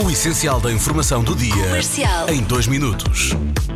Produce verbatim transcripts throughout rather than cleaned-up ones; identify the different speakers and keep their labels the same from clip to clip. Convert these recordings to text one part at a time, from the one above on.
Speaker 1: O essencial da informação do dia, Comercial. Em dois minutos.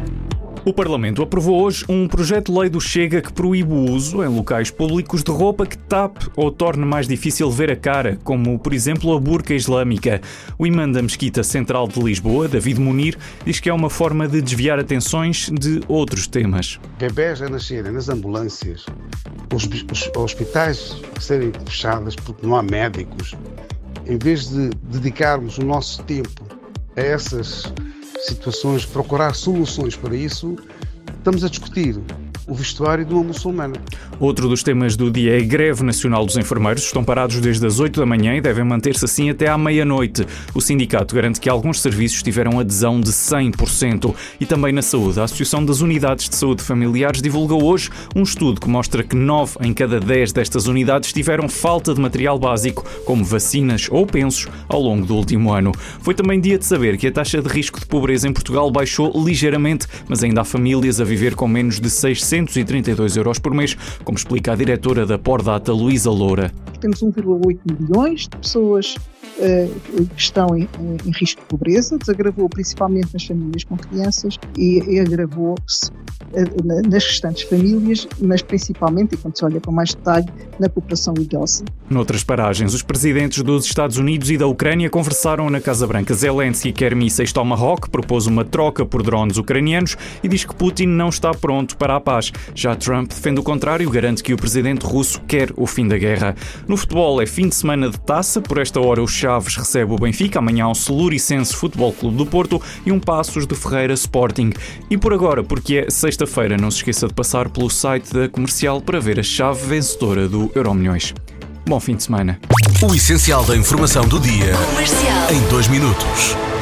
Speaker 2: O Parlamento aprovou hoje um projeto de lei do Chega que proíbe o uso em locais públicos de roupa que tape ou torne mais difícil ver a cara, como, por exemplo, a burca islâmica. O imã da Mesquita Central de Lisboa, David Munir, diz que é uma forma de desviar atenções de outros temas.
Speaker 3: Bebés a nascerem nas ambulâncias, os, os hospitais a serem fechados porque não há médicos. Em vez de dedicarmos o nosso tempo a essas situações, procurar soluções para isso, estamos a discutir o vestuário de uma muçulmana. Outro dos temas do dia é a greve nacional dos enfermeiros. Estão parados desde as oito da manhã e devem manter-se assim até à meia-noite. O sindicato garante que alguns serviços tiveram adesão de cem por cento. E também na saúde. A Associação das Unidades de Saúde Familiares divulgou hoje um estudo que mostra que nove em cada dez destas unidades tiveram falta de material básico, como vacinas ou pensos, ao longo do último ano. Foi também dia de saber que a taxa de risco de pobreza em Portugal baixou ligeiramente, mas ainda há famílias a viver com menos de seiscentos e trinta e dois euros por mês, como explica a diretora da Pordata, Luísa Loura.
Speaker 4: Temos um vírgula oito milhões de pessoas uh, que estão em, em risco de pobreza, desagravou principalmente nas famílias com crianças e, e agravou-se uh, nas restantes famílias, mas principalmente, e quando se olha com mais detalhe, na população idosa.
Speaker 2: Noutras paragens, os presidentes dos Estados Unidos e da Ucrânia conversaram na Casa Branca. Zelensky quer mísseis Tomahawk, propôs uma troca por drones ucranianos e diz que Putin não está pronto para a paz. Já Trump defende o contrário, garante que o presidente russo quer o fim da guerra. No futebol é fim de semana de taça, por esta hora o Chaves recebe o Benfica, amanhã há um Celuricense Futebol Clube do Porto e um Passos de Ferreira Sporting. E por agora, porque é sexta-feira, não se esqueça de passar pelo site da Comercial para ver a chave vencedora do Euromilhões. Bom fim de semana.
Speaker 1: O essencial da informação do dia, Comercial. Em dois minutos.